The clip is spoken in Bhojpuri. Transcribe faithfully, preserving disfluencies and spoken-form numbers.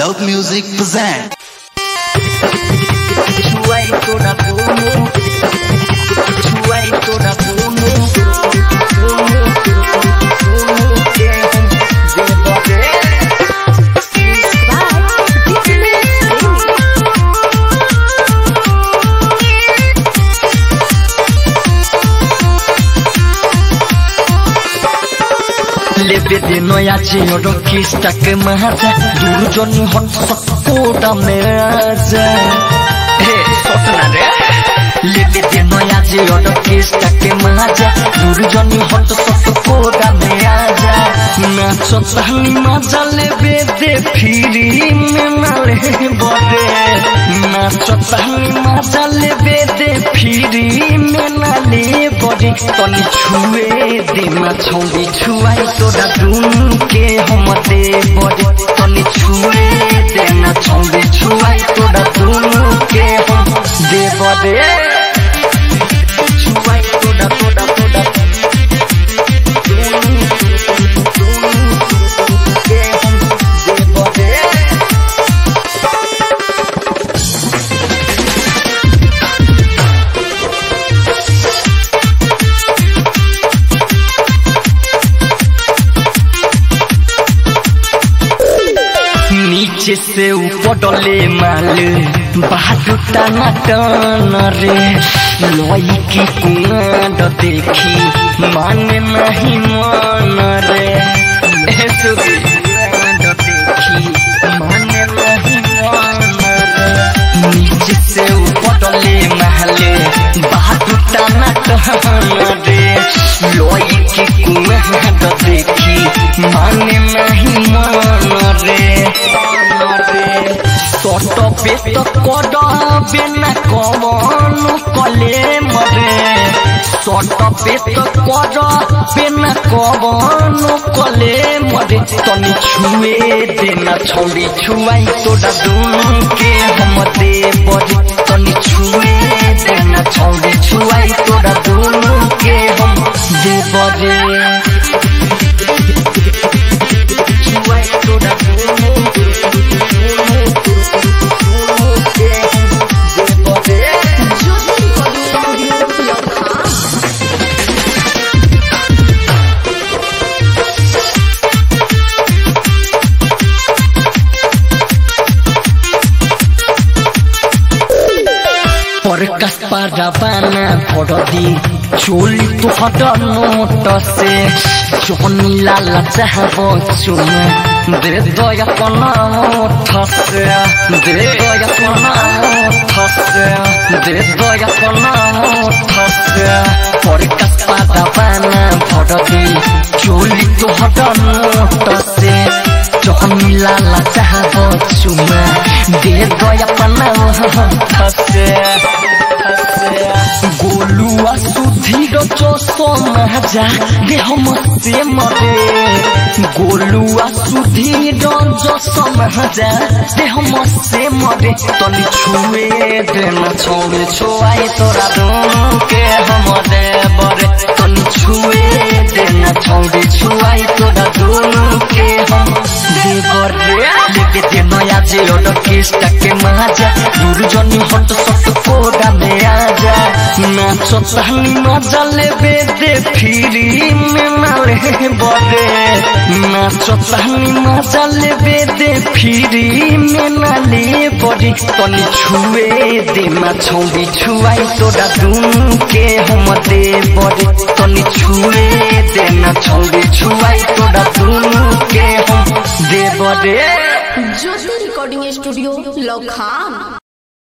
Love Music present. Chuai toda puno, chuai toda puno, puno, puno que de poder. Lebe de noia chino kista que maza durjon hot sokoda meraza hey sotna re lebe de noia chino kista que maza durjon hot sokoda meraza na chotani maza lebe de phiri menale bode na chotani maza lebe de phiri menale bode toni छुए देना छोड़ी छुआई तोरा दून के हम दे बड़े तनी छुए देना छोड़ी छुआई तोरा दून के हम दे बड़े छुआई तोरा तोरा तोरा दून के हम दे बड़े नीचे से ऊपर डले माल बाहर टाना टान रे लोई की कुआं देखी माने नहीं मान रे ऐसे देखी माने नहीं मान रे नीचे से ऊपर डले माल बाहर टाना टान रे लोई की कुआं देखी माने नहीं मान रे सोटो पे तो कोडो बिना कौन कले मरे सोटो पे तो कोडो बिना कौन कले मरे तनी छुए देना छोड़ी छुआई तोड़ा दून के हम दे बड़े तनी छुए देना छोड़ी छुआई तोड़ा दून के हम दे बड़े छुआई तोड़ा दून प्रकाश पाराबाना भरदी चोली तो हट नोट से जोनी लाला चाहबो चुमा दे दया पना ठसे दे दया पना ठसे दे दया पना ठसे प्रकाश पाराबाना भरदी चोली तो हट नोट से जोनी लाला चाहबो चुमा दे दया पना ठसे गोलुआ सुधीर जो मजा दे हम से मरे गोलुआ सुधीर जो मजा दे हम से मरे तनी छुए देना छोड़े छुआई तोरा दून के हम दे बड़े तनी छुए देना छोड़े छुआई तोरा दून के हम दे बड़े लेके दे नया जेलो किस्ता के मजा दुर्जनी हट सट कोडा में आजा नाचो तहनी मजा लेबे दे फिरी मेनाले बड़े नाचो तहनी मजा लेबे दे फिरी मेनाले बड़े तनी छुए देना छोड़ी छुआई तोरा दून के हम दे बड़े तनी छुए देना छोड़ी छुआई तोरा दून के हम दे बड़े ज्योति रिकॉर्डिंग स्टूडियो लखान।